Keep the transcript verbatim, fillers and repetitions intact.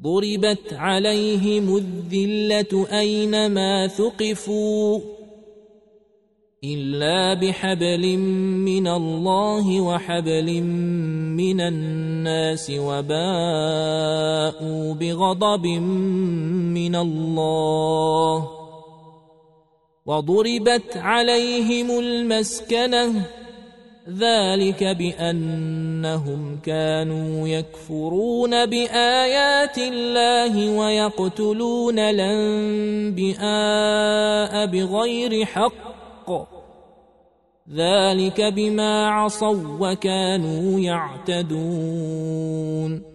ضربت عليهم الذلة أينما ثقفوا إلا بحبل من الله وحبل من الناس وباءوا بغضب من الله وضربت عليهم المسكنة ذلك بأنهم كانوا يكفرون بآيات الله ويقتلون الأنبياء بغير حق ذلك بما عصوا وكانوا يعتدون